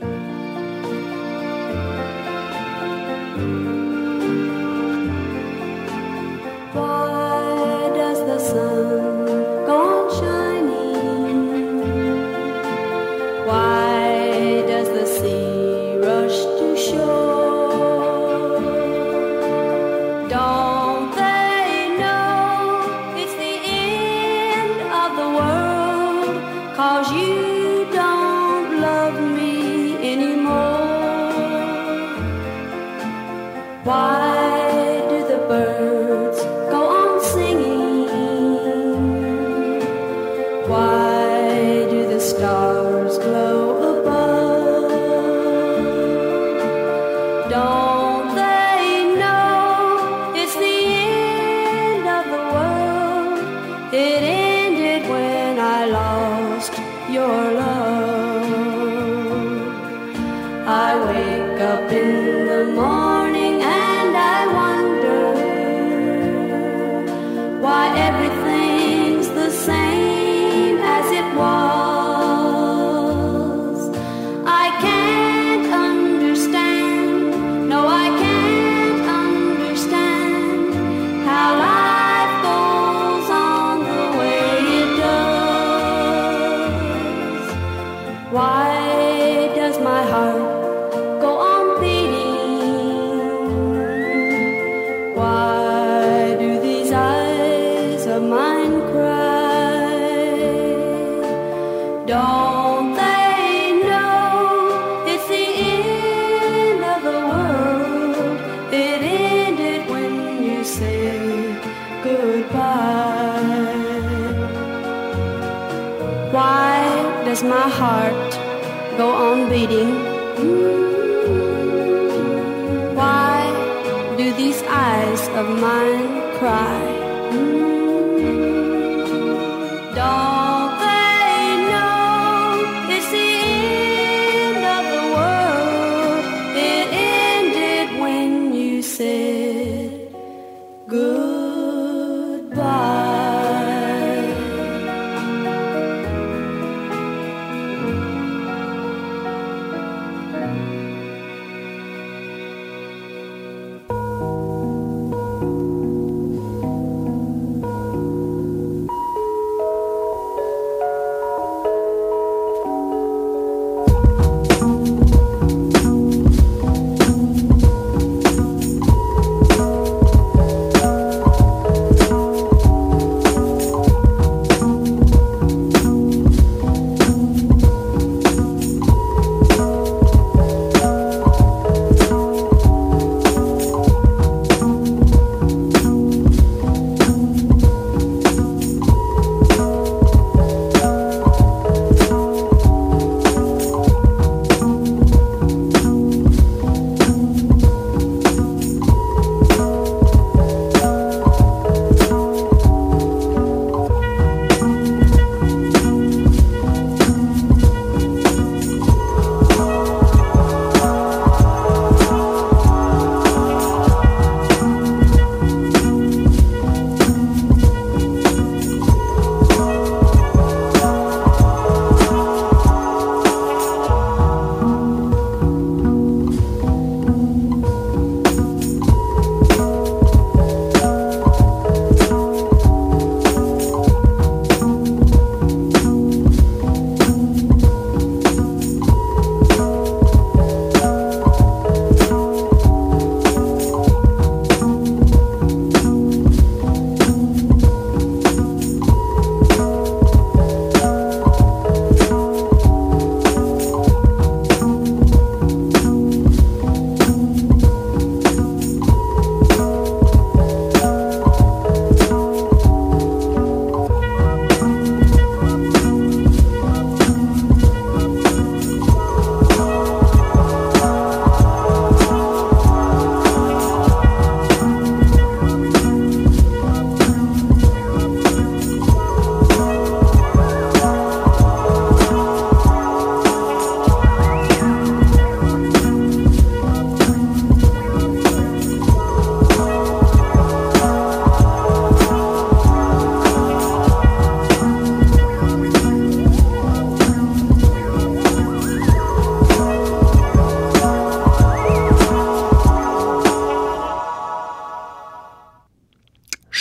Does my heart go on beating? Why do these eyes of mine cry? Don't they know it's the end of the world? It ended when you said goodbye.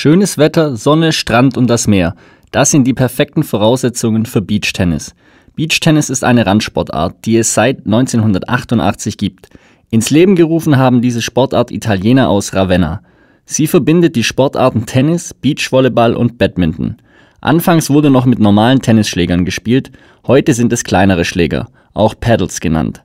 Schönes Wetter, Sonne, Strand und das Meer. Das sind die perfekten Voraussetzungen für Beachtennis. Beachtennis ist eine Randsportart, die es seit 1988 gibt. Ins Leben gerufen haben diese Sportart Italiener aus Ravenna. Sie verbindet die Sportarten Tennis, Beachvolleyball und Badminton. Anfangs wurde noch mit normalen Tennisschlägern gespielt, heute sind es kleinere Schläger, auch Paddles genannt.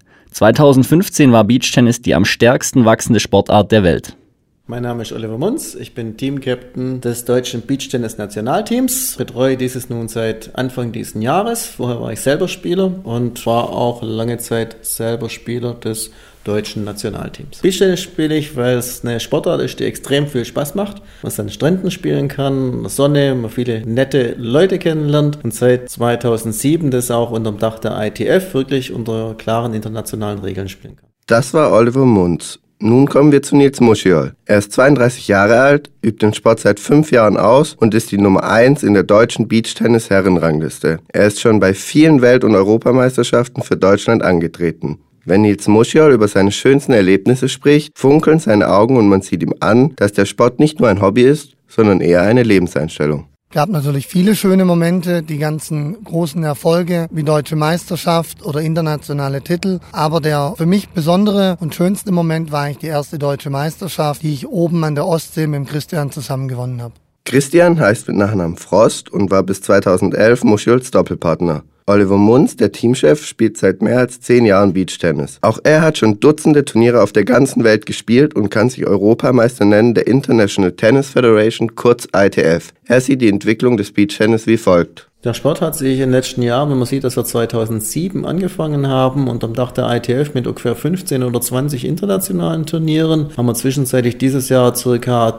2015 war Beachtennis die am stärksten wachsende Sportart der Welt. Mein Name ist Oliver Munz, ich bin Teamcaptain des deutschen Beachtennis-Nationalteams, betreue dieses nun seit Anfang dieses Jahres. Vorher war ich selber Spieler und war auch lange Zeit selber Spieler des deutschen Nationalteams. Beachtennis spiele ich, weil es eine Sportart ist, die extrem viel Spaß macht. Man an Stränden spielen kann, in der Sonne, man viele nette Leute kennenlernt und seit 2007 das auch unter dem Dach der ITF wirklich unter klaren internationalen Regeln spielen kann. Das war Oliver Munz. Nun kommen wir zu Nils Muschiol. Er ist 32 Jahre alt, übt den Sport seit 5 Jahren aus und ist die Nummer 1 in der deutschen Beachtennis-Herrenrangliste. Er ist schon bei vielen Welt- und Europameisterschaften für Deutschland angetreten. Wenn Nils Muschiol über seine schönsten Erlebnisse spricht, funkeln seine Augen und man sieht ihm an, dass der Sport nicht nur ein Hobby ist, sondern eher eine Lebenseinstellung. Es gab natürlich viele schöne Momente, die ganzen großen Erfolge wie Deutsche Meisterschaft oder internationale Titel. Aber der für mich besondere und schönste Moment war eigentlich die erste Deutsche Meisterschaft, die ich oben an der Ostsee mit dem Christian zusammen gewonnen habe. Christian heißt mit Nachnamen Frost und war bis 2011 Muschiols Doppelpartner. Oliver Munz, der Teamchef, spielt seit mehr als 10 Jahren Beachtennis. Auch er hat schon Dutzende Turniere auf der ganzen Welt gespielt und kann sich Europameister nennen der International Tennis Federation, kurz ITF. Er sieht die Entwicklung des Beachtennis wie folgt. Der Sport hat sich in den letzten Jahren, wenn man sieht, dass wir 2007 angefangen haben, unterm Dach der ITF mit ungefähr 15 oder 20 internationalen Turnieren, haben wir zwischenzeitlich dieses Jahr ca.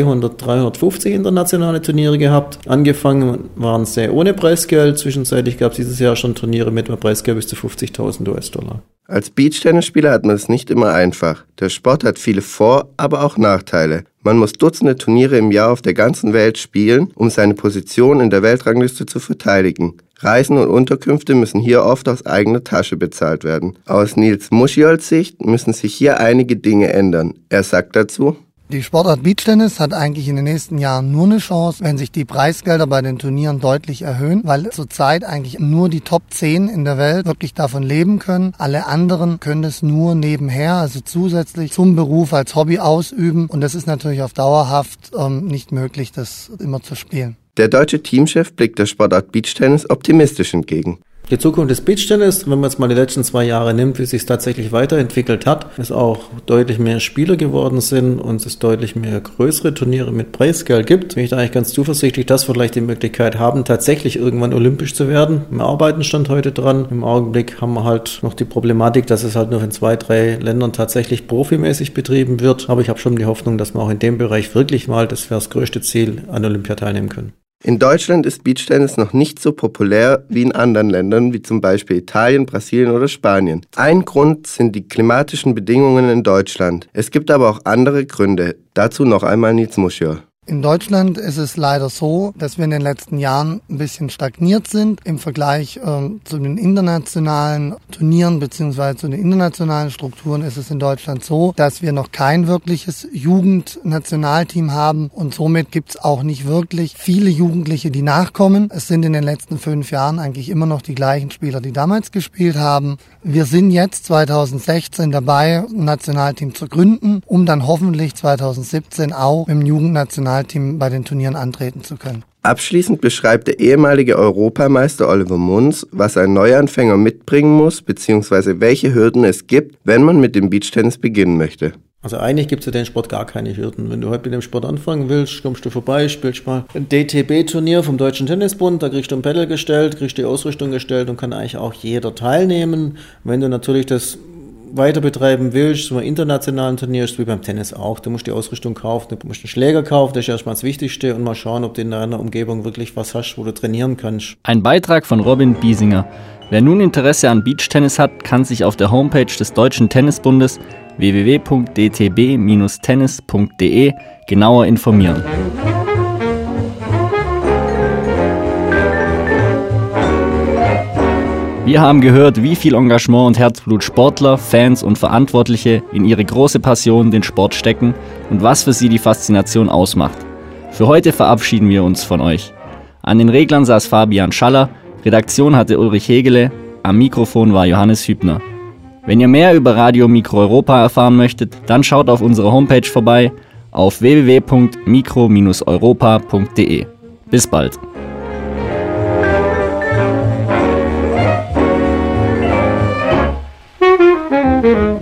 350 internationale Turniere gehabt. Angefangen waren sie ohne Preisgeld, zwischenzeitlich gab es dieses Jahr schon Turniere mit einem Preisgeld bis zu 50.000 US-Dollar. Als Beachtennisspieler hat man es nicht immer einfach. Der Sport hat viele Vor-, aber auch Nachteile. Man muss Dutzende Turniere im Jahr auf der ganzen Welt spielen, um seine Position in der Weltrangliste zu verteidigen. Reisen und Unterkünfte müssen hier oft aus eigener Tasche bezahlt werden. Aus Nils Muschiols Sicht müssen sich hier einige Dinge ändern. Er sagt dazu: Die Sportart Beachtennis hat eigentlich in den nächsten Jahren nur eine Chance, wenn sich die Preisgelder bei den Turnieren deutlich erhöhen, weil zurzeit eigentlich nur die Top 10 in der Welt wirklich davon leben können. Alle anderen können es nur nebenher, also zusätzlich zum Beruf als Hobby ausüben. Und das ist natürlich auf dauerhaft nicht möglich, das immer zu spielen. Der deutsche Teamchef blickt der Sportart Beachtennis optimistisch entgegen. Die Zukunft des Beachtennis, wenn man jetzt mal die letzten 2 Jahre nimmt, wie es sich tatsächlich weiterentwickelt hat, ist auch deutlich mehr Spieler geworden sind und es deutlich mehr größere Turniere mit Preisgeld gibt. Bin ich da eigentlich ganz zuversichtlich, dass wir vielleicht die Möglichkeit haben, tatsächlich irgendwann olympisch zu werden. Wir arbeiten Stand heute dran. Im Augenblick haben wir halt noch die Problematik, dass es halt nur in 2, 3 Ländern tatsächlich profimäßig betrieben wird. Aber ich habe schon die Hoffnung, dass wir auch in dem Bereich wirklich mal, das wäre das größte Ziel, an Olympia teilnehmen können. In Deutschland ist Beachtennis noch nicht so populär wie in anderen Ländern, wie zum Beispiel Italien, Brasilien oder Spanien. Ein Grund sind die klimatischen Bedingungen in Deutschland. Es gibt aber auch andere Gründe. Dazu noch einmal Nils Muschiol. In Deutschland ist es leider so, dass wir in den letzten Jahren ein bisschen stagniert sind im Vergleich zu den internationalen Turnieren bzw. zu den internationalen Strukturen. Ist es in Deutschland so, dass wir noch kein wirkliches Jugendnationalteam haben und somit gibt es auch nicht wirklich viele Jugendliche, die nachkommen. Es sind in den letzten 5 Jahren eigentlich immer noch die gleichen Spieler, die damals gespielt haben. Wir sind jetzt 2016 dabei, ein Nationalteam zu gründen, um dann hoffentlich 2017 auch im Jugendnationalteam bei den Turnieren antreten zu können. Abschließend beschreibt der ehemalige Europameister Oliver Munz, was ein Neuanfänger mitbringen muss, bzw. welche Hürden es gibt, wenn man mit dem Beachtennis beginnen möchte. Also eigentlich gibt es für den Sport gar keine Hürden. Wenn du heute mit dem Sport anfangen willst, kommst du vorbei, spielst mal ein DTB-Turnier vom Deutschen Tennisbund, da kriegst du ein Pedal gestellt, kriegst die Ausrüstung gestellt und kann eigentlich auch jeder teilnehmen. Wenn du natürlich das weiter betreiben willst, so ein internationalen Turnier ist wie beim Tennis auch. Du musst die Ausrüstung kaufen, du musst einen Schläger kaufen, das ist erstmal das Wichtigste und mal schauen, ob du in deiner Umgebung wirklich was hast, wo du trainieren kannst. Ein Beitrag von Robin Biesinger. Wer nun Interesse an Beachtennis hat, kann sich auf der Homepage des Deutschen Tennisbundes www.dtb-tennis.de genauer informieren. Wir haben gehört, wie viel Engagement und Herzblut Sportler, Fans und Verantwortliche in ihre große Passion, den Sport stecken und was für sie die Faszination ausmacht. Für heute verabschieden wir uns von euch. An den Reglern saß Fabian Schaller, Redaktion hatte Ulrich Hegele, am Mikrofon war Johannes Hübner. Wenn ihr mehr über Radio Mikro Europa erfahren möchtet, dann schaut auf unserer Homepage vorbei auf www.mikro-europa.de. Bis bald. Thank you.